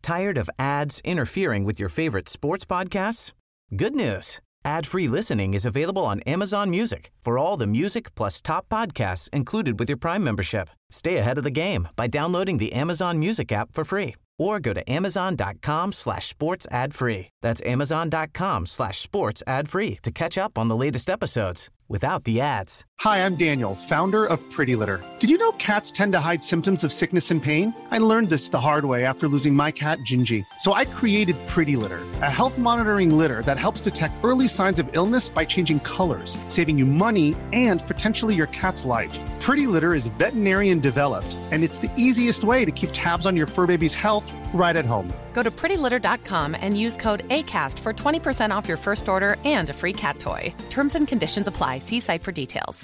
Tired of ads interfering with your favorite sports podcasts? Good news. Ad-free listening is available on Amazon Music for all the music plus top podcasts included with your Prime membership. Stay ahead of the game by downloading the Amazon Music app for free or go to amazon.com/sports ad free. That's amazon.com/sports ad free to catch up on the latest episodes without the ads. Hi, I'm Daniel, founder of Pretty Litter. Did you know cats tend to hide symptoms of sickness and pain? I learned this the hard way after losing my cat, Gingy. So I created Pretty Litter, a health monitoring litter that helps detect early signs of illness by changing colors, saving you money and potentially your cat's life. Pretty Litter is veterinarian developed, and it's the easiest way to keep tabs on your fur baby's health right at home. Go to prettylitter.com and use code ACAST for 20% off your first order and a free cat toy. Terms and conditions apply. See site for details.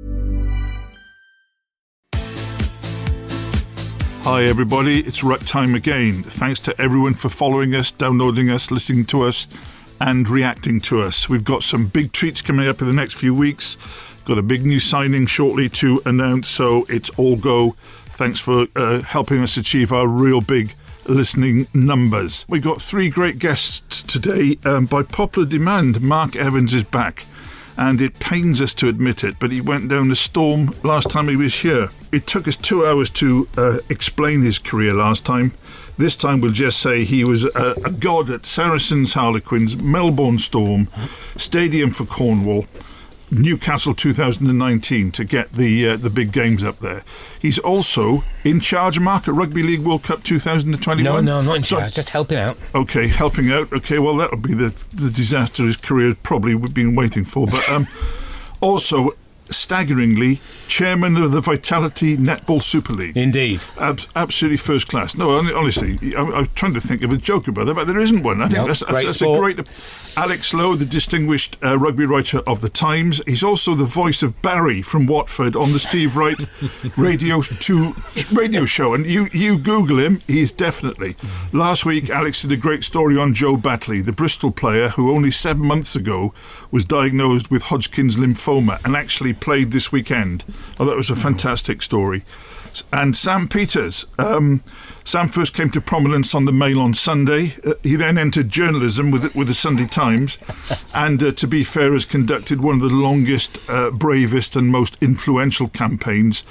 Hi everybody, it's Ruck time again. Thanks to everyone for following us, downloading us, listening to us and reacting to us. We've got some big treats coming up in the next few weeks. Got a big new signing shortly to announce, so it's all go. Thanks for helping us achieve our real big listening numbers. We got 3 great guests today. By popular demand, Mark Evans is back, and it pains us to admit it, but he went down a storm last time he was here. It took us 2 hours to explain his career last time. This time we'll just say he was a god at Saracens Harlequins, Melbourne Storm, Stadium for Cornwall, Newcastle 2019 to get the big games up there. He's also in charge, Mark, at Rugby League World Cup 2021. No, I'm not in charge, just helping out. Okay, helping out. Okay, well, that'll be the disaster his career probably we've been waiting for. But also, staggeringly, chairman of the Vitality Netball Super League. Indeed. Absolutely first class. No, honestly, I'm trying to think of a joke about that, but there isn't one. I think that's a great... Alex Lowe, the distinguished rugby writer of The Times. He's also the voice of Barry from Watford on the Steve Wright Radio 2 radio show. And you Google him, he's definitely. Last week, Alex did a great story on Joe Batley, the Bristol player who only 7 months ago was diagnosed with Hodgkin's lymphoma and actually played this weekend. Oh, that was a fantastic story. And Sam Peters. Sam first came to prominence on the Mail on Sunday. He then entered journalism with the Sunday Times, and to be fair, has conducted one of the longest, bravest, and most influential campaigns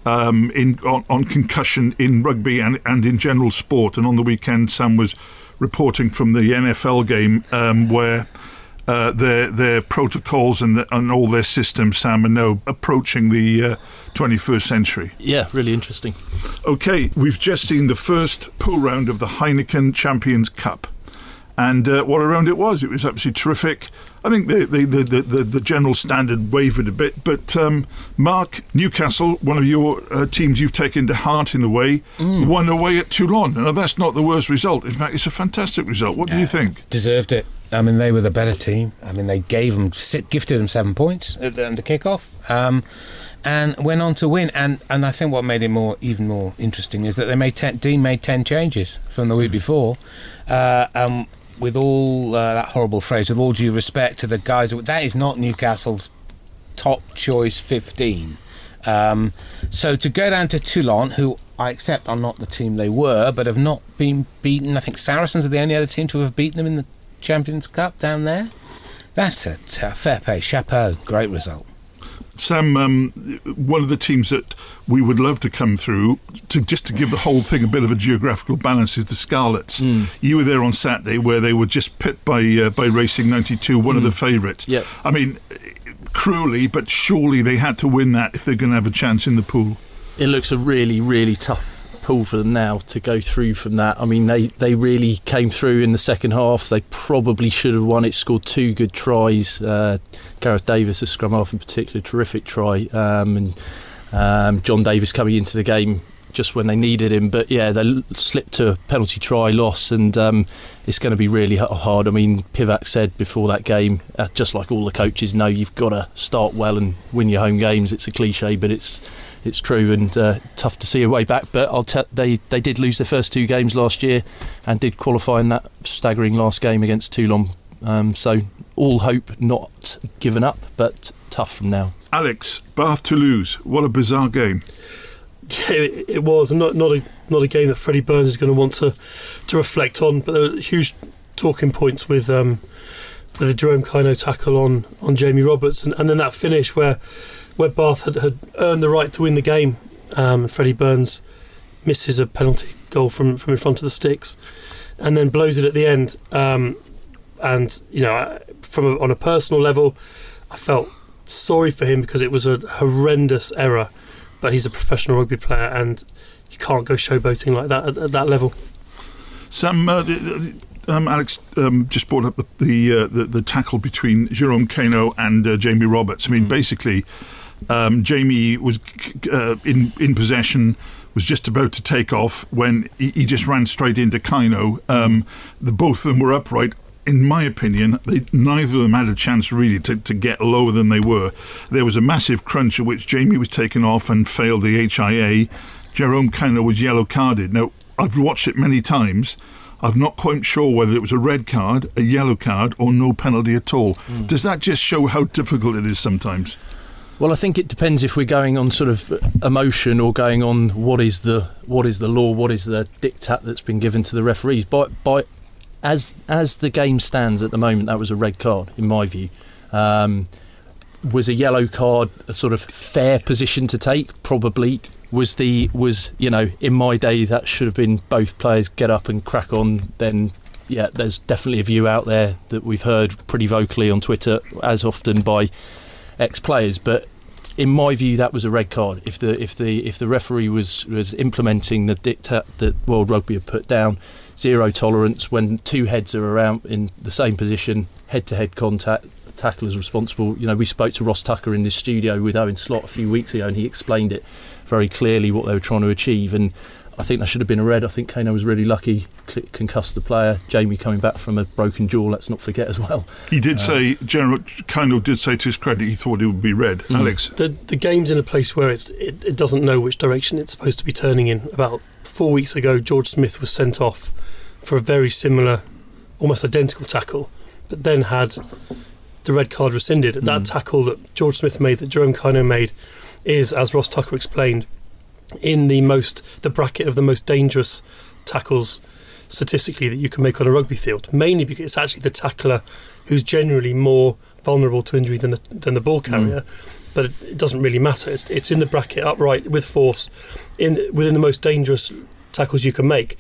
on concussion in rugby and in general sport. And on the weekend, Sam was reporting from the NFL game where their protocols and all their systems, Sam, are now approaching the 21st century. Yeah, really interesting. Okay, we've just seen the first pool round of the Heineken Champions Cup. And what a round it was. It was absolutely terrific. I think the general standard wavered a bit. But Mark, Newcastle, one of your teams you've taken to heart in a way, won away at Toulon. Now, that's not the worst result. In fact, it's a fantastic result. What do you think? Deserved it. I mean, they were the better team. I mean, they gifted them 7 points at the kick-off. And went on to win. And I think what made it even more interesting is that Dean made 10 changes from the week before. With all that horrible phrase, with all due respect to the guys, that is not Newcastle's top choice 15. So to go down to Toulon, who I accept are not the team they were, but have not been beaten. I think Saracens are the only other team to have beaten them in the Champions Cup down there. That's a fair play, chapeau, great result. Sam, one of the teams that we would love to come through, to give the whole thing a bit of a geographical balance, is the Scarlets. You were there on Saturday where they were just pipped by Racing 92, one of the favourites. Yep. I mean, cruelly, but surely they had to win that if they're going to have a chance in the pool. It looks a really, really tough pool for them now to go through from that. I mean, they really came through in the second half. They probably should have won it, scored 2 good tries. Gareth Davis, a scrum half in particular, terrific try. And John Davis coming into the game just when they needed him. But yeah, they slipped to a penalty try loss, and it's going to be really hard. I mean, Pivac said before that game, just like all the coaches know, you've got to start well and win your home games. It's a cliche, but it's true, and tough to see a way back. But they did lose their first 2 games last year and did qualify in that staggering last game against Toulon. So all hope not given up, but tough from now. Alex, Bath Toulouse, what a bizarre game. It was not a game that Freddie Burns is going to want to reflect on, but there were huge talking points with the Jerome Kaino tackle on Jamie Roberts, and then that finish where Bath had earned the right to win the game, and Freddie Burns misses a penalty goal from in front of the sticks, and then blows it at the end. And on a personal level, I felt sorry for him because it was a horrendous error, but he's a professional rugby player and you can't go showboating like that at that level. Sam, Alex just brought up the tackle between Jerome Kaino and Jamie Roberts. I mean, basically, Jamie was in possession, was just about to take off when he just ran straight into Kaino. Both of them were upright. In my opinion, neither of them had a chance really to get lower than they were. There was a massive crunch at which Jamie was taken off and failed the HIA. Jerome Kaino was yellow carded. Now, I've watched it many times. I'm not quite sure whether it was a red card, a yellow card, or no penalty at all. Does that just show how difficult it is sometimes? Well, I think it depends if we're going on sort of emotion or going on what is the law, what is the diktat that's been given to the referees. As the game stands at the moment, that was a red card in my view. Was a yellow card a sort of fair position to take? Probably. Was in my day that should have been both players get up and crack on. Then yeah, there's definitely a view out there that we've heard pretty vocally on Twitter as often by ex-players, but in my view that was a red card. If the referee was implementing the diktat that World Rugby had put down, zero tolerance when two heads are around in the same position, head-to-head contact, tackle is responsible. We spoke to Ross Tucker in this studio with Owen Slot a few weeks ago and he explained it very clearly what they were trying to achieve, and I think that should have been a red. I think Kaino was really lucky, concussed the player. Jamie coming back from a broken jaw, let's not forget as well. He did say, Kaino did say to his credit, he thought it would be red. Alex? The game's in a place where it doesn't know which direction it's supposed to be turning in. About 4 weeks ago, George Smith was sent off for a very similar, almost identical tackle, but then had the red card rescinded. That tackle that George Smith made, that Jerome Kaino made, is, as Ross Tucker explained, in the bracket of the most dangerous tackles statistically that you can make on a rugby field, mainly because it's actually the tackler who's generally more vulnerable to injury than the ball carrier. But it doesn't really matter. It's in the bracket upright with force within the most dangerous tackles you can make.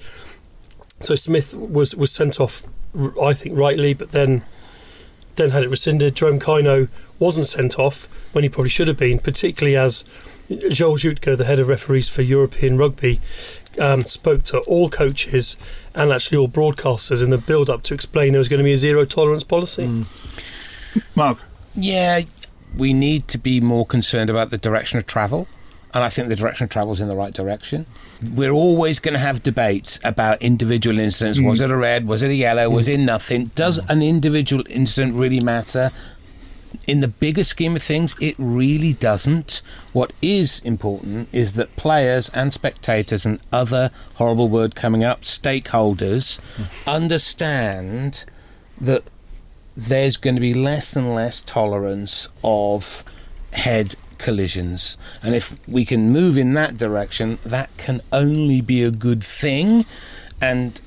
So Smith was sent off, I think rightly, but then had it rescinded. Jerome Kaino wasn't sent off when he probably should have been, particularly as Joel Jutke, the head of referees for European Rugby, spoke to all coaches and actually all broadcasters in the build-up to explain there was going to be a zero-tolerance policy. Mark? Yeah, we need to be more concerned about the direction of travel, and I think the direction of travel is in the right direction. We're always going to have debates about individual incidents. Was it a red? Was it a yellow? Was it nothing? Does an individual incident really matter? In the bigger scheme of things, it really doesn't. What is important is that players and spectators and other horrible word coming up, stakeholders, understand that there's going to be less and less tolerance of head collisions, and if we can move in that direction, that can only be a good thing. And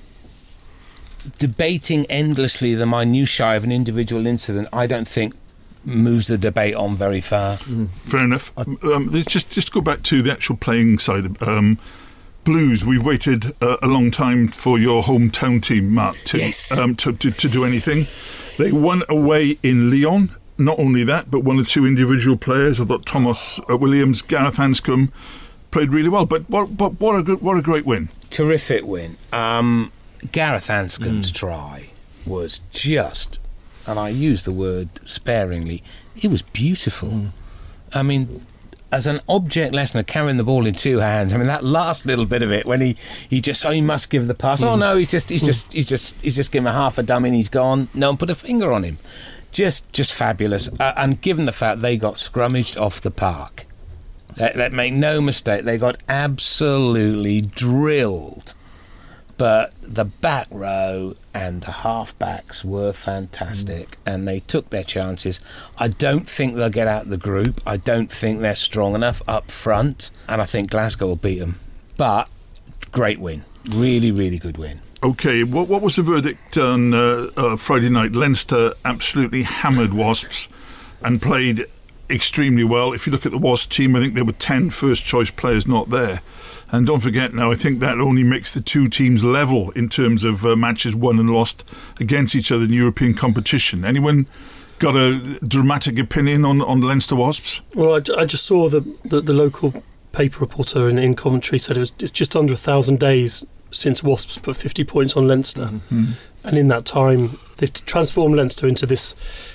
debating endlessly the minutiae of an individual incident, I don't think moves the debate on very far. Fair enough. Just go back to the actual playing side. Blues, we've waited a long time for your hometown team, Mark, to do anything. They won away in Lyon. Not only that, but one or two individual players. I thought Thomas Williams, Gareth Hanscom played really well. But what a great win! Terrific win. Gareth Hanscom's try was just, and I use the word sparingly, it was beautiful. I mean, as an object lesson of carrying the ball in two hands, I mean that last little bit of it when he just he must give the pass. Oh no, he's just given a half a dummy and he's gone. No one put a finger on him. Just fabulous, and given the fact they got scrummaged off the park, let make no mistake, they got absolutely drilled But the back row and the half-backs were fantastic, and they took their chances. I don't think they'll get out of the group. I don't think they're strong enough up front, and I think Glasgow will beat them. But great win. Really, really good win. OK, what was the verdict on Friday night? Leinster absolutely hammered Wasps and played extremely well. If you look at the Wasps team, I think there were 10 first-choice players not there. And don't forget now, I think that only makes the two teams level in terms of matches won and lost against each other in European competition. Anyone got a dramatic opinion on Leinster Wasps? Well, I just saw the local paper reporter in Coventry said it's just under 1,000 days since Wasps put 50 points on Leinster. Mm-hmm. And in that time, they've transformed Leinster into this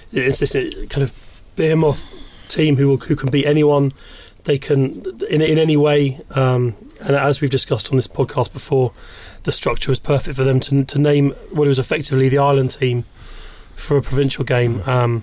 kind of behemoth team who can beat anyone. They can, in any way, and as we've discussed on this podcast before, the structure was perfect for them to name what was effectively the Ireland team for a provincial game.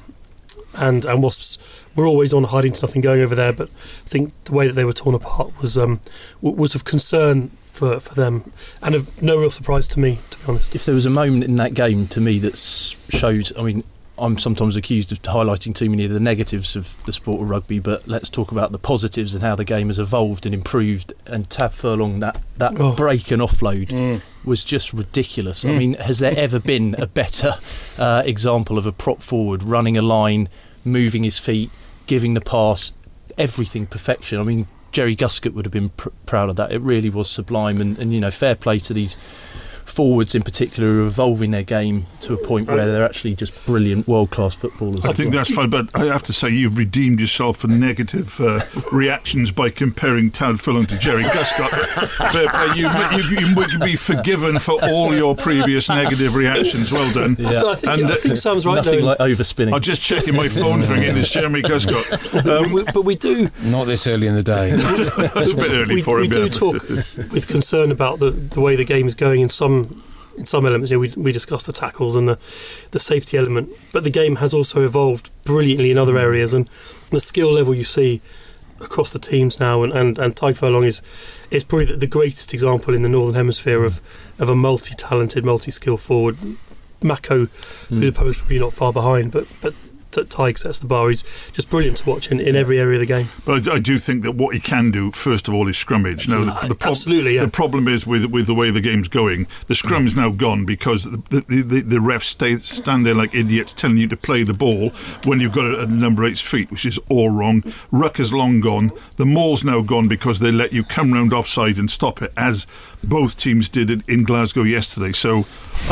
And Wasps were always on hiding to nothing going over there, but I think the way that they were torn apart was of concern for them, and of no real surprise to me, to be honest. If there was a moment in that game to me that showed, I mean, I'm sometimes accused of highlighting too many of the negatives of the sport of rugby, but let's talk about the positives and how the game has evolved and improved. And Tav Furlong, that break and offload was just ridiculous. I mean, has there ever been a better example of a prop forward running a line, moving his feet, giving the pass, everything perfection? I mean, Jerry Guscott would have been proud of that. It really was sublime, and fair play to these forwards in particular who are evolving their game to a point where they're actually just brilliant world-class footballers. I think that's fine, but I have to say you've redeemed yourself for negative reactions by comparing Tav Furlong to Jerry Guscott. But you would be forgiven for all your previous negative reactions. Well done. Yeah. I think Sam's right. Nothing like overspinning. I'm just checking my phone's ringing. It's Jeremy Guscott. But we do... Not this early in the day. It's a bit early for him. We do talk with concern about the way the game is going in some elements. We discussed the tackles and the safety element, but the game has also evolved brilliantly in other areas, and the skill level you see across the teams now, and Tadhg Furlong is probably the greatest example in the Northern Hemisphere of a multi-talented, multi-skill forward. Mako, who the post probably not far behind, but Tadhg sets the bar. He's just brilliant to watch in every area of the game. But I do think that what he can do, first of all, is scrummage. Now, absolutely, yeah. The problem is with the way the game's going, the scrum is now gone because the refs stand there like idiots telling you to play the ball when you've got it at number 8's feet, which is all wrong. Ruck is long gone. The maul's now gone because they let you come round offside and stop it, as both teams did it in Glasgow yesterday. So...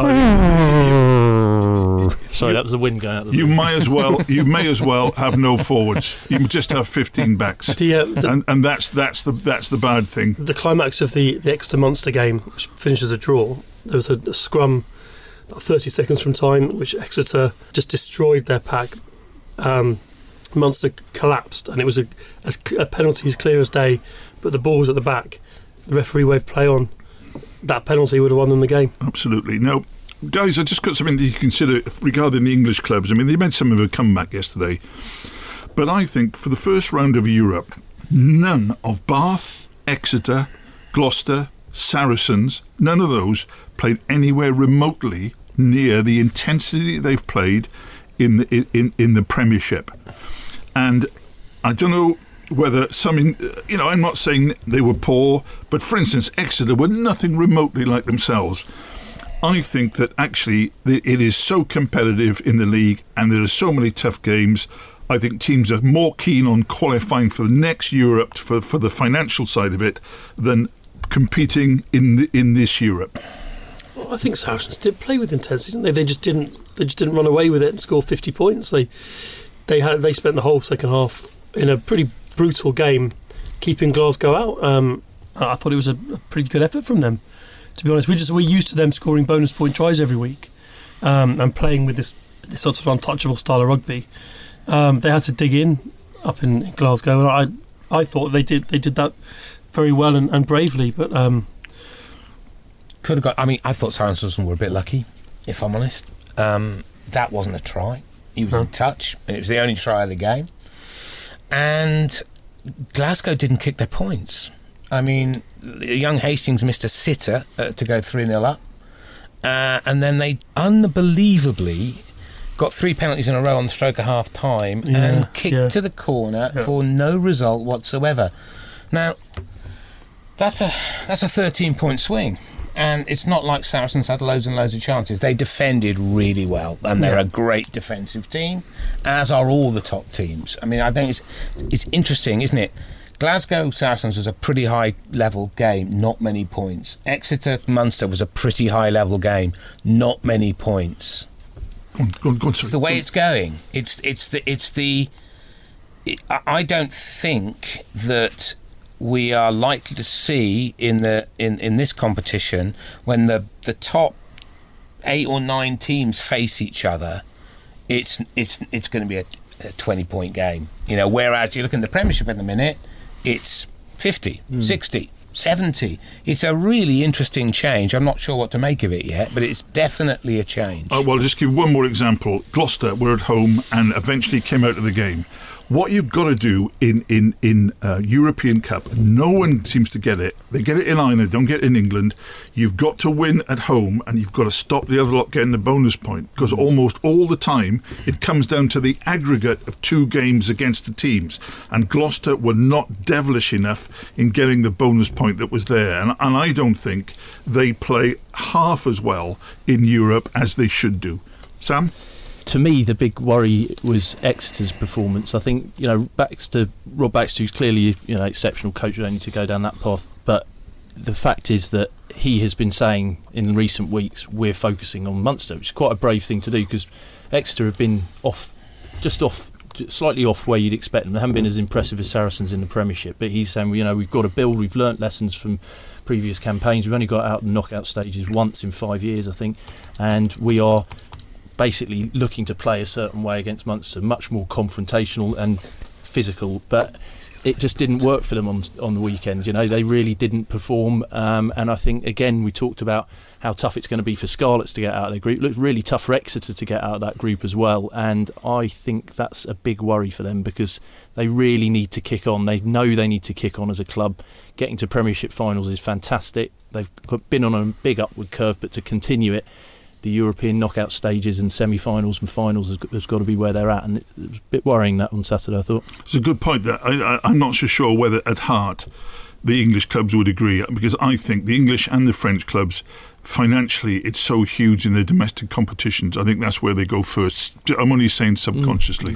Sorry, that was the wind going out the You may as well have no forwards. You just have 15 backs, and that's the bad thing. The climax of the Exeter Munster game, which finishes a draw, there was a scrum about 30 seconds from time, which Exeter just destroyed their pack. Munster collapsed, and it was a penalty as clear as day, but the ball was at the back. The referee waved play on. That penalty would have won them the game. Absolutely. Now, guys, I just got something to consider regarding the English clubs. I mean, they made some of a comeback yesterday, but I think for the first round of Europe, none of Bath, Exeter, Gloucester, Saracens, none of those played anywhere remotely near the intensity they've played in the Premiership. And I don't know whether I'm not saying they were poor, but for instance, Exeter were nothing remotely like themselves. I think that actually it is so competitive in the league, and there are so many tough games. I think teams are more keen on qualifying for the next Europe for the financial side of it than competing in this Europe. Well, I think Saracens did play with intensity, didn't they? They just didn't run away with it and score 50 points. They spent the whole second half in a pretty brutal game, keeping Glasgow out. I thought it was a pretty good effort from them, to be honest. We're used to them scoring bonus point tries every week, and playing with this sort of untouchable style of rugby. They had to dig in up in Glasgow, and I thought they did that very well and bravely. But could have got. I mean, I thought Saracens were a bit lucky, if I'm honest. That wasn't a try. He was in touch, and it was the only try of the game. And Glasgow didn't kick their points. I mean, young Hastings missed a sitter to go 3-0 up. And then they unbelievably got 3 penalties in a row on the stroke of half-time and kicked to the corner for no result whatsoever. Now, that's a 13-point swing. And it's not like Saracens had loads and loads of chances. They defended really well, and they're a great defensive team, as are all the top teams. I mean, I think it's interesting, isn't it? Glasgow Saracens was a pretty high-level game, not many points. Exeter Munster was a pretty high-level game, not many points. Go on, it's the way it's going. I don't think that we are likely to see in this competition, when the top 8 or 9 teams face each other, it's going to be a 20-point game. Whereas you look in the Premiership at the minute, it's 50, 60, 70. It's a really interesting change. I'm not sure what to make of it yet, but it's definitely a change. Well, I'll just give one more example. Gloucester were at home and eventually came out of the game. What you've got to do in European Cup, no one seems to get it. They get it in Ireland, don't get it in England. You've got to win at home, and you've got to stop the other lot getting the bonus point, because almost all the time it comes down to the aggregate of 2 games against the teams. And Gloucester were not devilish enough in getting the bonus point that was there. And I don't think they play half as well in Europe as they should do. Sam? To me, the big worry was Exeter's performance. I think, Rob Baxter, who's clearly exceptional coach, we don't need to go down that path. But the fact is that he has been saying in recent weeks, we're focusing on Munster, which is quite a brave thing to do, because Exeter have been slightly off where you'd expect them. They haven't been as impressive as Saracens in the Premiership. But he's saying, we've got to build. We've learnt lessons from previous campaigns. We've only got out the knockout stages once in 5 years, I think, and we are basically looking to play a certain way against Munster, much more confrontational and physical, but it just didn't work for them on the weekend. They really didn't perform, and I think, again, we talked about how tough it's going to be for Scarlets to get out of their group. It looked really tough for Exeter to get out of that group as well, and I think that's a big worry for them, because they really need to kick on. They know they need to kick on as a club. Getting to Premiership finals is fantastic. They've been on a big upward curve, but to continue it, the European knockout stages and semi-finals and finals has got to be where they're at, and it was a bit worrying that on Saturday, I thought. It's a good point. That I'm not so sure whether at heart the English clubs would agree, because I think the English and the French clubs, financially, it's so huge in their domestic competitions. I think that's where they go first. I'm only saying subconsciously.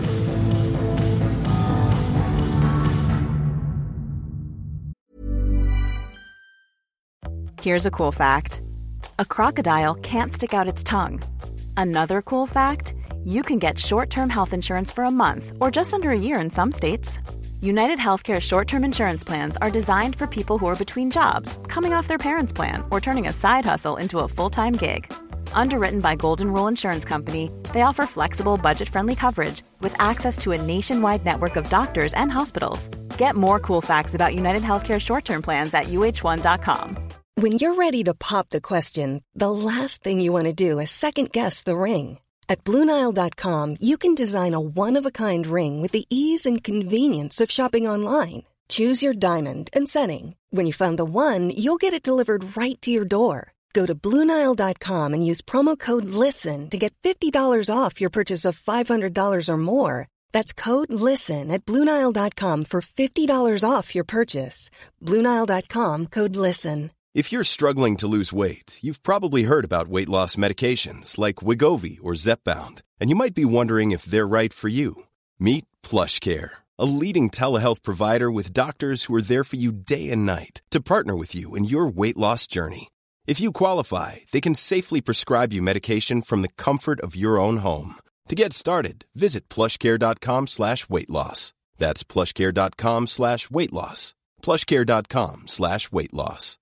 Here's a cool fact. A crocodile can't stick out its tongue. Another cool fact, you can get short-term health insurance for a month or just under a year in some states. United Healthcare short-term insurance plans are designed for people who are between jobs, coming off their parents' plan, or turning a side hustle into a full-time gig. Underwritten by Golden Rule Insurance Company, they offer flexible, budget-friendly coverage with access to a nationwide network of doctors and hospitals. Get more cool facts about United Healthcare short-term plans at uh1.com. When you're ready to pop the question, the last thing you want to do is second-guess the ring. At BlueNile.com, you can design a one-of-a-kind ring with the ease and convenience of shopping online. Choose your diamond and setting. When you find the one, you'll get it delivered right to your door. Go to BlueNile.com and use promo code LISTEN to get $50 off your purchase of $500 or more. That's code LISTEN at BlueNile.com for $50 off your purchase. BlueNile.com, code LISTEN. If you're struggling to lose weight, you've probably heard about weight loss medications like Wegovy or Zepbound, and you might be wondering if they're right for you. Meet PlushCare, a leading telehealth provider with doctors who are there for you day and night to partner with you in your weight loss journey. If you qualify, they can safely prescribe you medication from the comfort of your own home. To get started, visit plushcare.com/weightloss. That's plushcare.com/weightloss. plushcare.com/weightloss.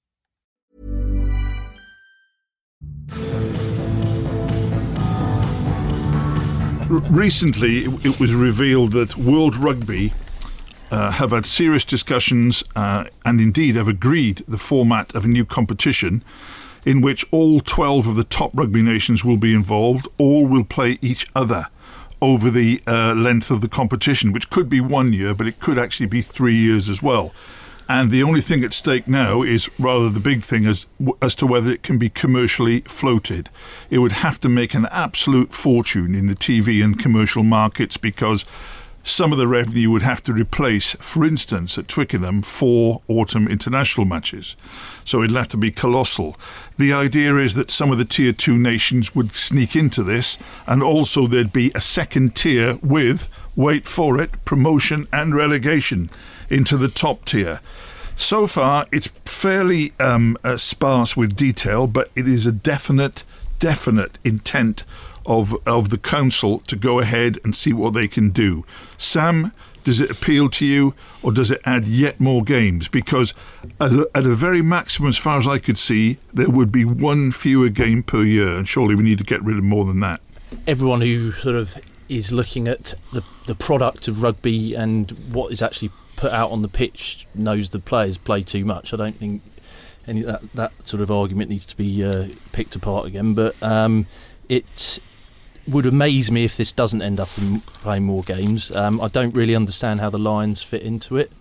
Recently, it was revealed that World Rugby have had serious discussions and indeed have agreed the format of a new competition in which all 12 of the top rugby nations will be involved. All will play each other over the length of the competition, which could be 1 year, but it could actually be 3 years as well. And the only thing at stake now is rather the big thing as to whether it can be commercially floated. It would have to make an absolute fortune in the TV and commercial markets, because some of the revenue would have to replace, for instance, at Twickenham, 4 autumn international matches. So it'd have to be colossal. The idea is that some of the Tier 2 nations would sneak into this, and also there'd be a second tier with, wait for it, promotion and relegation into the top tier. So far, it's fairly sparse with detail, but it is a definite intent of the council to go ahead and see what they can do. Sam, does it appeal to you, or does it add yet more games? Because at a very maximum, as far as I could see, there would be 1 fewer game per year, and surely we need to get rid of more than that. Everyone who sort of is looking at the product of rugby and what is actually put out on the pitch knows the players play too much. I don't think any that sort of argument needs to be picked apart again, but it would amaze me if this doesn't end up in playing more games. I don't really understand how the Lions fit into it.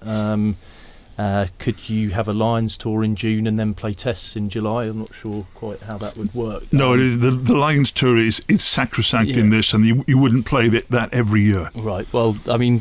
Could you have a Lions tour in June and then play tests in July? I'm not sure quite how that would work. No, the Lions tour is sacrosanct in this, and you wouldn't play that every year. Right. Well, I mean,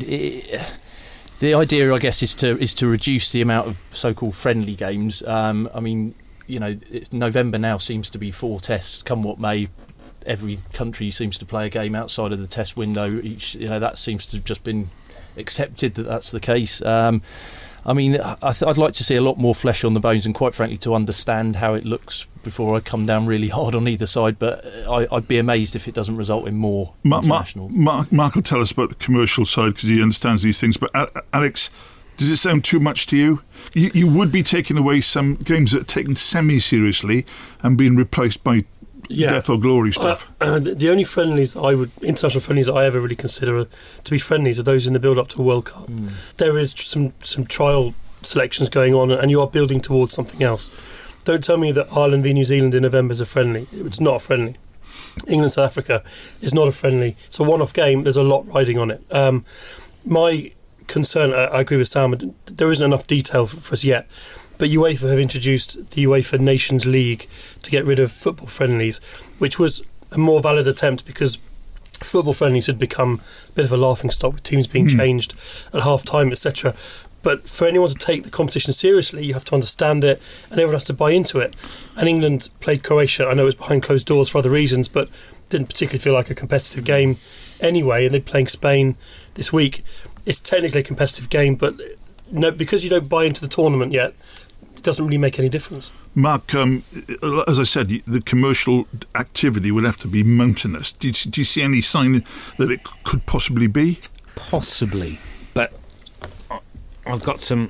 the idea, I guess, is to reduce the amount of so-called friendly games. I mean, you know, November now seems to be 4 tests. Come what may, every country seems to play a game outside of the test window. That seems to have just been accepted that that's the case. I mean, I'd like to see a lot more flesh on the bones, and quite frankly, to understand how it looks before I come down really hard on either side. But I'd be amazed if it doesn't result in more internationals. Mark will tell us about the commercial side because he understands these things. But Alex, does it sound too much to you? You would be taking away some games that are taken semi-seriously and being replaced by death or glory stuff. The only international friendlies that I ever really consider to be friendlies are those in the build-up to a World Cup. There is some trial selections going on, and you are building towards something else. Don't tell me that Ireland v New Zealand in November is a friendly. It's not a friendly. England South Africa is not a friendly. It's a one-off game. There's a lot riding on it. My concern, I agree with Sam, there isn't enough detail for us yet. But UEFA have introduced the UEFA Nations League to get rid of football friendlies, which was a more valid attempt because football friendlies had become a bit of a laughingstock with teams being changed at half-time, etc. But for anyone to take the competition seriously, you have to understand it, and everyone has to buy into it. And England played Croatia. I know it was behind closed doors for other reasons, but didn't particularly feel like a competitive game anyway. And they're playing Spain this week. It's technically a competitive game, but no, because you don't buy into the tournament yet, it doesn't really make any difference. Mark, as I said, the commercial activity would have to be mountainous. Do you see any sign that it could possibly be? Possibly, but I've got some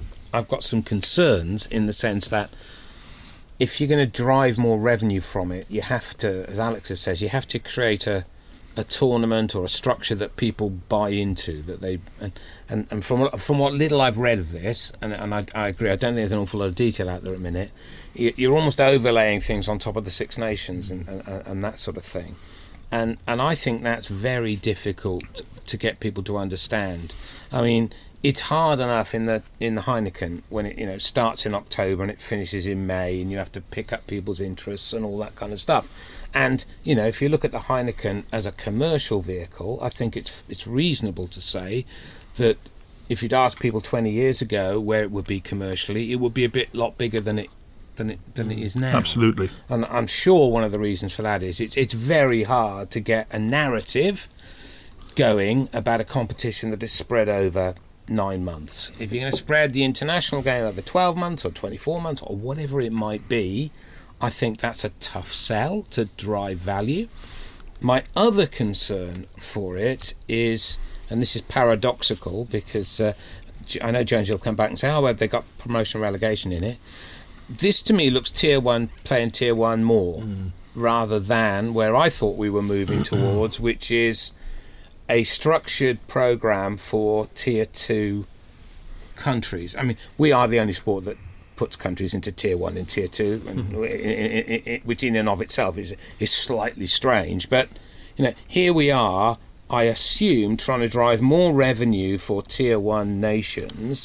concerns in the sense that if you're going to drive more revenue from it, you have to, as Alex says, you have to create a tournament or a structure that people buy into, that they and from what little I've read of this, and I agree, I don't think there's an awful lot of detail out there at the minute. You're almost overlaying things on top of the Six Nations and that sort of thing, and I think that's very difficult to get people to understand. I mean, it's hard enough in the Heineken when it starts in October and it finishes in May, and you have to pick up people's interests and all that kind of stuff. And if you look at the Heineken as a commercial vehicle, I think it's reasonable to say that if you'd asked people 20 years ago where it would be commercially, it would be a lot bigger than it is now. Absolutely. And I'm sure one of the reasons for that is it's very hard to get a narrative going about a competition that is spread over 9 months. If you're going to spread the international game over 12 months or 24 months or whatever it might be, I think that's a tough sell to drive value. My other concern for it is, and this is paradoxical because I know Jones will come back and say, well, they've got promotion and relegation in it. This to me looks Tier 1, playing Tier 1 more, rather than where I thought we were moving towards, which is a structured programme for Tier 2 countries. I mean, we are the only sport that puts countries into Tier 1 and Tier 2, and which in and of itself is slightly strange. But here we are, I assume, trying to drive more revenue for Tier 1 nations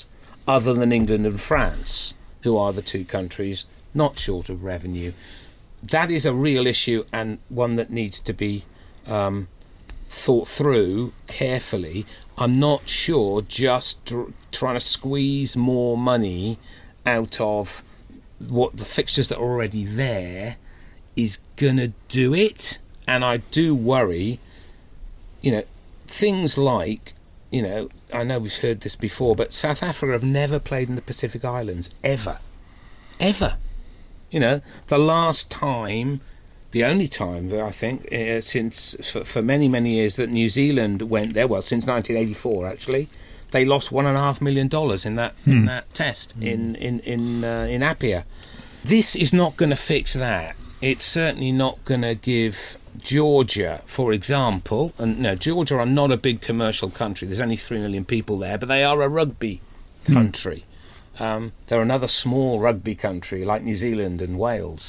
other than England and France, who are the two countries not short of revenue. That is a real issue, and one that needs to be thought through carefully. I'm not sure just trying to squeeze more money out of what the fixtures that are already there is going to do it. And I do worry, things like, I know we've heard this before, but South Africa have never played in the Pacific Islands, ever. The last time, the only time that I think since for many, many years that New Zealand went there, well, since 1984 actually, they lost $1.5 million in that test in Apia. This is not going to fix that. It's certainly not going to give Georgia, for example, and no, Georgia are not a big commercial country. There's only 3 million people there, but they are a rugby country. They're another small rugby country like New Zealand and Wales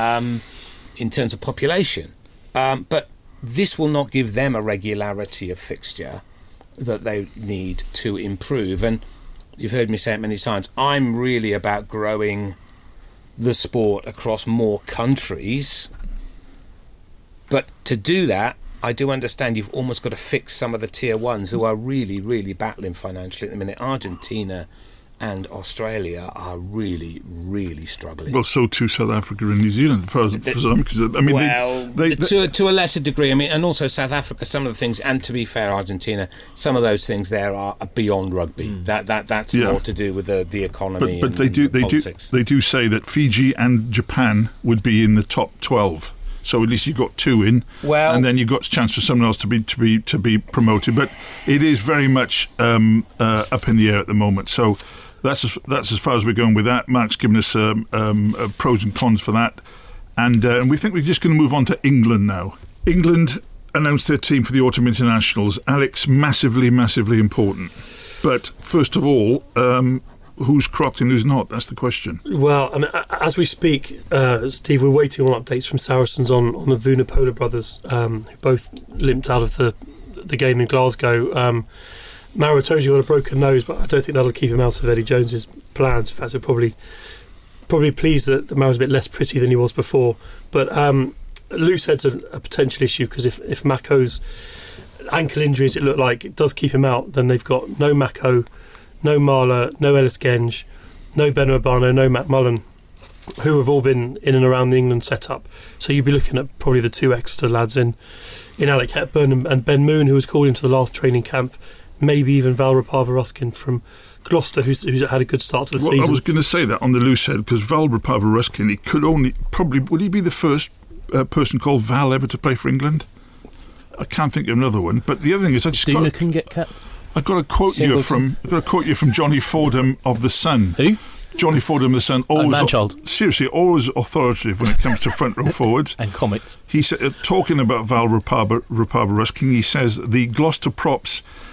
in terms of population. But this will not give them a regularity of fixture that they need to improve. And you've heard me say it many times, I'm really about growing the sport across more countries. But to do that, I do understand you've almost got to fix some of the tier ones who are really, really battling financially at the minute. Argentina and Australia are really, really struggling. Well, so too South Africa and New Zealand, as far as I'm concerned. I mean, to a lesser degree. I mean, and also South Africa. Some of the things, and to be fair, Argentina. Some of those things there are beyond rugby. That's more to do with the economy. But they do say that Fiji and Japan would be in the top 12. So at least you've got 2 in, and then you've got a chance for someone else to be promoted. But it is very much up in the air at the moment. So that's as far as we're going with that. Mark's given us pros and cons for that, and we think we're just going to move on to England now. England announced their team for the autumn internationals. Alex, massively, massively important. But first of all, who's crocked and who's not? That's the question. Well, I mean, as we speak, Steve, we're waiting on updates from Saracens on the Vunipola brothers, who both limped out of the game in Glasgow. Maro Itoje got a broken nose, but I don't think that'll keep him out of Eddie Jones's plans. In fact, we're probably pleased that Maro's a bit less pretty than he was before. But loose head's a potential issue, because if Mako's ankle injuries, it looked like it does keep him out, then they've got no Mako, no Marler, no Ellis Genge, no Ben Urbano, no Matt Mullen, who have all been in and around the England setup. So you'd be looking at probably the 2 Exeter lads in Alec Hepburn and Ben Moon, who was called into the last training camp. Maybe even Val Rapava-Ruskin from Gloucester, who's had a good start to the season. I was going to say that on the loose head, because Val Rapava-Ruskin, he could only would he be the first person called Val ever to play for England? I can't think of another one. But the other thing is, Dina can get capped. I've got a quote you from Johnny Fordham of the Sun. Who? Johnny Fordham of the Sun, seriously, always authoritative when it comes to front row forwards and comics. He said, talking about Val Rapava-Ruskin, he says the Gloucester prop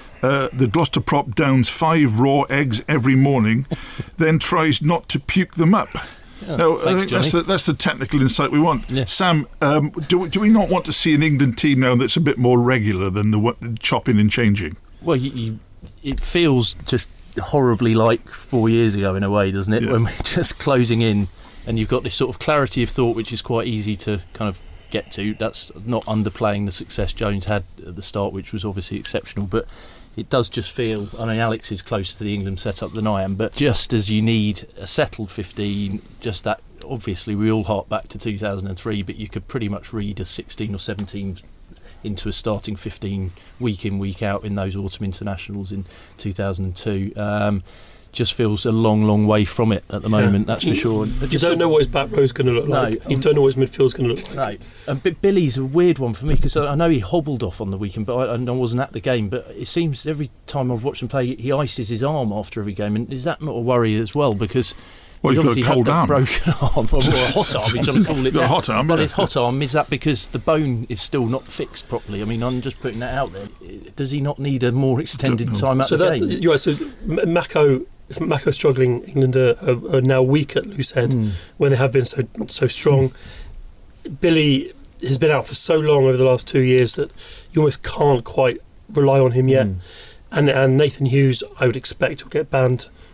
downs 5 raw eggs every morning, then tries not to puke them up. Oh, I think that's the technical insight we want. Yeah. Sam, do we not want to see an England team now that's a bit more regular than the chopping and changing? Well, it feels just horribly like 4 years ago in a way, doesn't it? Yeah. When we're just closing in and you've got this sort of clarity of thought which is quite easy to kind of get to. That's not underplaying the success Jones had at the start, which was obviously exceptional, but it does just feel, I mean, Alex is closer to the England setup than I am, but just as you need a settled 15, just that, obviously we all hark back to 2003, but you could pretty much read a 16 or 17 into a starting 15 week in, week out in those autumn internationals in 2002. Just feels a long way from it at the moment, that's for sure. You don't know what his back row's going to look like. You don't know what his midfield's going to look like. No. And Billy's a weird one for me, because I know he hobbled off on the weekend, but I wasn't at the game. But it seems every time I've watched him play, he ices his arm after every game. And is that not a worry as well? Because he's got a cold arm. Broken arm, or a hot arm, he's trying to call it a hot arm, but his hot arm, is that because the bone is still not fixed properly? I mean, I'm just putting that out there. Does he not need a more extended time at the game? You're right, so Mako... If Mako's struggling, England are now weak at loose head when they have been so strong. Billy has been out for so long over the last 2 years that you almost can't quite rely on him yet. And Nathan Hughes, I would expect, will get banned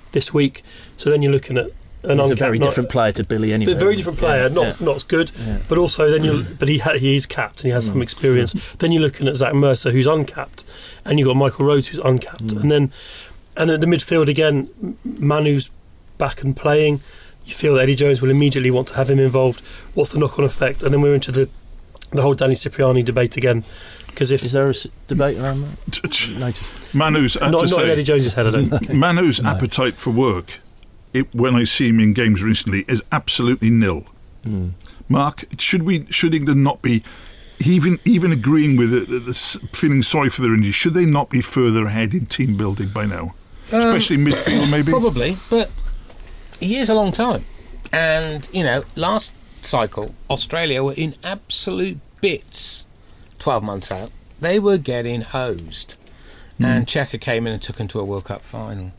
this week. So then you're looking at He's a very different player to Billy anyway. Very different player, not as good, but also then he is capped and he has some experience. Then you're looking at Zach Mercer, who's uncapped, and you've got Michael Rhodes, who's uncapped, and at the midfield again, Manu's back and playing. You feel that Eddie Jones will immediately want to have him involved. What's the knock-on effect? And then we're into the whole Danny Cipriani debate again. Because is there a debate around that? Manu's not in Eddie Jones's head, I don't think. Manu's appetite for work, when I see him in games recently, is absolutely nil. Mark, should England not be even agreeing with it, feeling sorry for their injuries? Should they not be further ahead in team building by now, especially midfield? Maybe probably, but a year's a long time, and last cycle Australia were in absolute bits. 12 months out, they were getting hosed, and Cheika came in and took them to a World Cup final.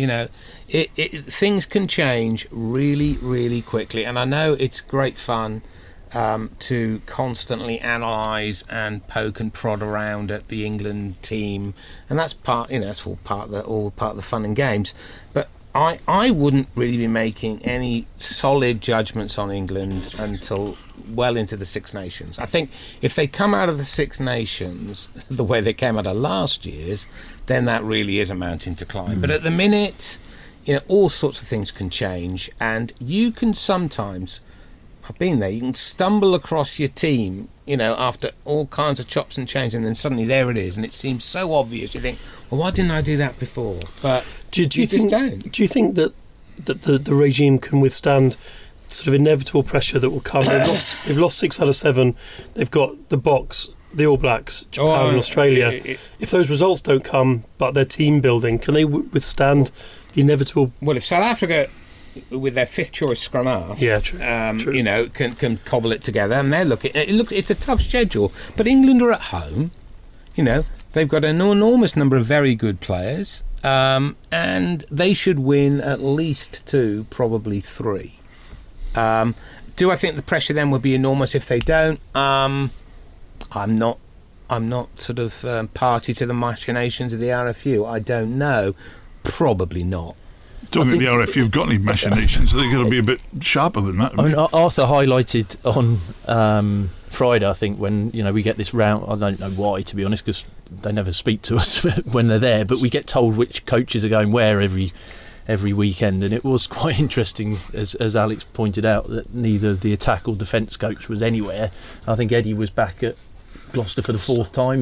Things can change really, really quickly, and I know it's great fun to constantly analyse and poke and prod around at the England team, and that's that's all part of the fun and games. But I wouldn't really be making any solid judgments on England until well into the Six Nations. I think if they come out of the Six Nations the way they came out of last year's, then that really is a mountain to climb. But at the minute, all sorts of things can change, and you can sometimes, I've been there, you can stumble across your team, after all kinds of chops and changes, and then suddenly there it is, and it seems so obvious. You think, well, why didn't I do that before? But do you think that the regime can withstand sort of inevitable pressure that will come? They've lost 6 out of 7. They've got the Box, the All Blacks, Japan and Australia. If those results don't come, but they're team building, can they withstand the inevitable? Well, if South Africa, with their 5th choice scrum half, true. Can cobble it together, and they're looking. It's a tough schedule, but England are at home. They've got an enormous number of very good players, and they should win at least 2, probably 3. Do I think the pressure then will be enormous if they don't? I'm not sort of party to the machinations of the RFU. I don't know. Probably not. Don't think the RFU have got any machinations. They're going to be a bit sharper than that. I mean, Arthur highlighted on Friday, I think, when we get this round. I don't know why, to be honest, because they never speak to us when they're there. But we get told which coaches are going where every weekend, and it was quite interesting, as Alex pointed out, that neither the attack or defence coach was anywhere. I think Eddie was back at Gloucester for the 4th time,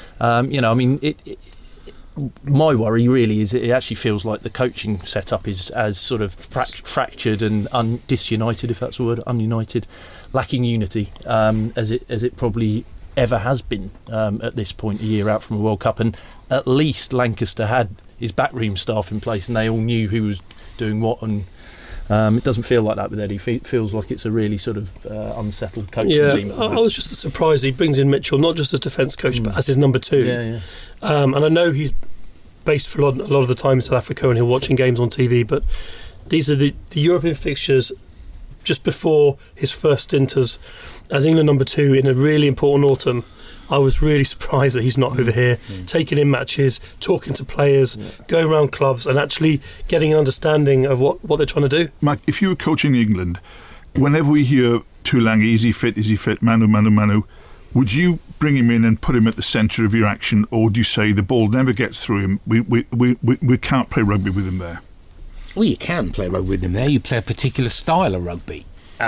and my worry really is it actually feels like the coaching setup is as sort of fractured and disunited, if that's the word, ununited, lacking unity, as it probably ever has been at this point, a year out from a World Cup. And at least Lancaster had his backroom staff in place, and they all knew who was doing what, and it doesn't feel like that with Eddie. It feels like it's a really sort of unsettled coaching team. I was just surprised he brings in Mitchell not just as defence coach but as his number 2. And I know he's based for a lot of the time in South Africa and he'll watching games on TV, but these are the European fixtures just before his first stint as England number 2 in a really important autumn. I was really surprised that he's not over here, taking in matches, talking to players, going around clubs and actually getting an understanding of what they're trying to do. Mark, if you were coaching England, whenever we hear Tuilagi, is he fit, Manu, would you bring him in and put him at the centre of your action, or would you say the ball never gets through him, we can't play rugby with him there? Well, you can play rugby with him there. You play a particular style of rugby.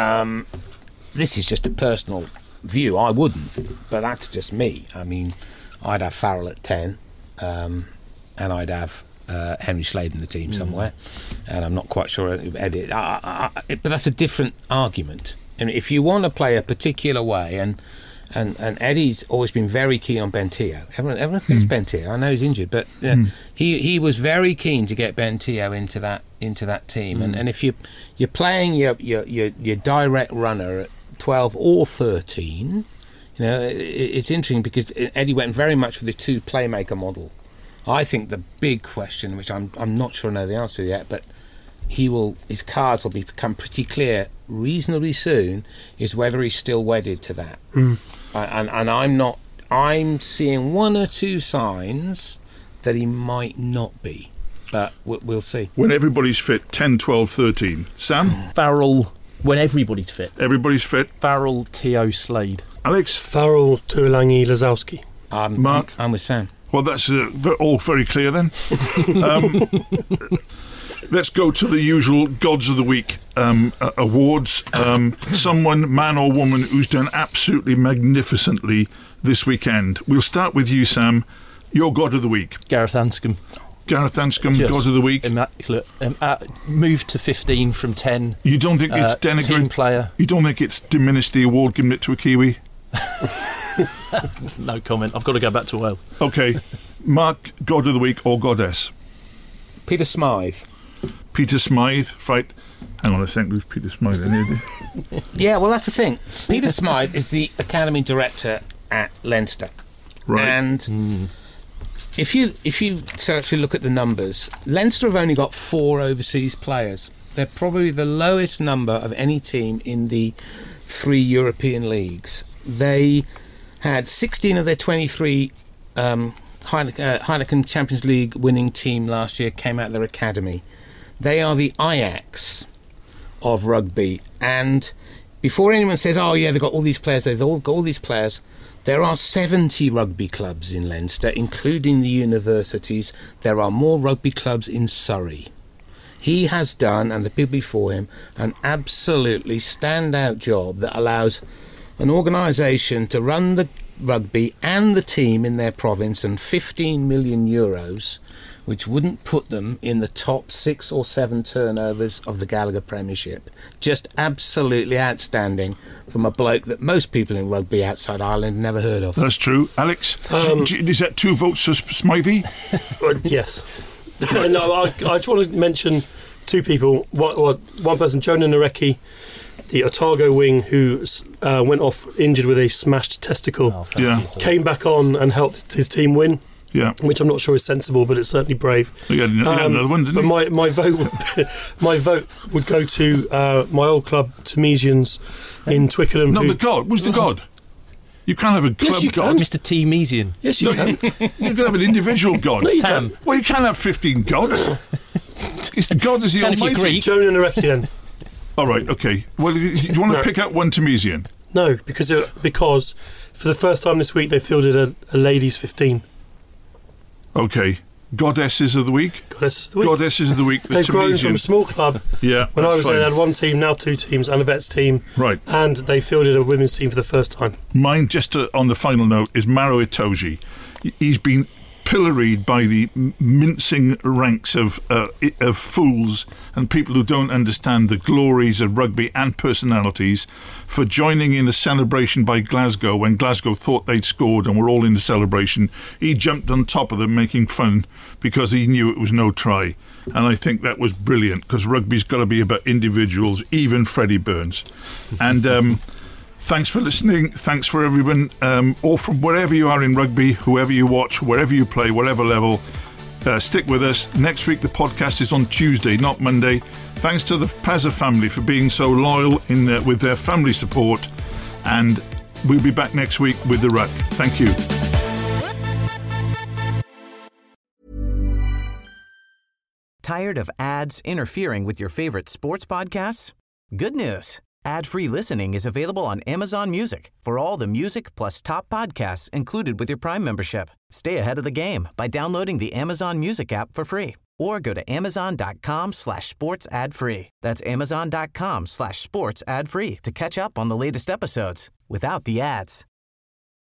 This is just a personal view. I wouldn't, but that's just me. I mean, I'd have Farrell at 10, and I'd have Henry Slade in the team somewhere, and I'm not quite sure Eddie. But that's a different argument. And if you want to play a particular way, and Eddie's always been very keen on Bentiu. Everyone thinks Bentiu. I know he's injured, but he was very keen to get Bentiu into that team. And if you're playing your direct runner at 12 or 13, it's interesting because Eddie went very much with the 2 playmaker model. I think the big question, which I'm not sure I know the answer to yet, but his cards will become pretty clear reasonably soon, is whether he's still wedded to that. And I'm seeing 1 or 2 signs that he might not be. But we'll see. When everybody's fit, 10, 12, 13. Sam? Farrell, when everybody's fit. Everybody's fit. Farrell, T.O. Slade. Alex? Farrell, Tuolangi, Lazowski. Mark? I'm with Sam. Well, that's all very clear then. Let's go to the usual Gods of the Week awards. Someone, man or woman, who's done absolutely magnificently this weekend. We'll start with you, Sam. Your God of the Week. Gareth Anscombe. Gareth Anscombe, God of the Week. Immaculate. Moved to 15 from 10. You don't think it's denigrated? Team player. You don't think it's diminished the award, giving it to a Kiwi? No comment. I've got to go back to Wales. Okay. Mark, God of the Week or Goddess? Peter Smythe. Peter Smythe. Right. Hang on a second. Who's Peter Smythe? Yeah, well, that's the thing. Peter Smythe is the Academy Director at Leinster. Right. And if you actually look at the numbers, Leinster have only got 4 overseas players. They're probably the lowest number of any team in the 3 European leagues. They had 16 of their 23 Heineken Champions League winning team last year came out of their academy. They are the Ajax of rugby. And before anyone says, oh yeah, they've got all these players, there are 70 rugby clubs in Leinster, including the universities. There are more rugby clubs in Surrey. He has done, and the people before him, an absolutely standout job that allows an organisation to run the rugby and the team in their province and 15 million euros, which wouldn't put them in the top 6 or 7 turnovers of the Gallagher Premiership. Just absolutely outstanding from a bloke that most people in rugby outside Ireland never heard of. That's true. Alex, is that 2 votes for Smythe? Yes. No, I just want to mention 2 people. One person, Jonah Nareki, the Otago wing, who went off injured with a smashed testicle, came back on and helped his team win. Yeah, which I'm not sure is sensible, but it's certainly brave. He had another one, didn't he? But my vote would go to my old club, Temesians in Twickenham. No, the God. Who's the God? You can't have a club God. Mr. Temesian. Yes, you can. You can have an individual God. No, you can't. Well, you can't have 15 gods. It's the God is the Almighty. Jonah Nareki then. All right, okay. Well, do you want to pick out one Temesian? No, because for the first time this week they fielded a ladies' 15. Okay. Goddesses of the Week? Goddesses of the Week. They've grown from a small club. Yeah. When I was there, they had 1 team, now 2 teams, and a vets team. Right. And they fielded a women's team for the first time. Mine, just on the final note, is Maro Itoje. He's been pilloried by the mincing ranks of fools and people who don't understand the glories of rugby and personalities for joining in the celebration by Glasgow when Glasgow thought they'd scored and were all in the celebration. He jumped on top of them making fun because he knew it was no try. And I think that was brilliant because rugby's got to be about individuals, even Freddie Burns. And thanks for listening. Thanks for everyone. All from wherever you are in rugby, whoever you watch, wherever you play, whatever level, stick with us. Next week, the podcast is on Tuesday, not Monday. Thanks to the Pazza family for being so loyal with their family support. And we'll be back next week with The Ruck. Thank you. Tired of ads interfering with your favorite sports podcasts? Good news. Ad-free listening is available on Amazon Music for all the music plus top podcasts included with your Prime membership. Stay ahead of the game by downloading the Amazon Music app for free or go to amazon.com/sports ad-free. That's amazon.com/sports ad-free to catch up on the latest episodes without the ads.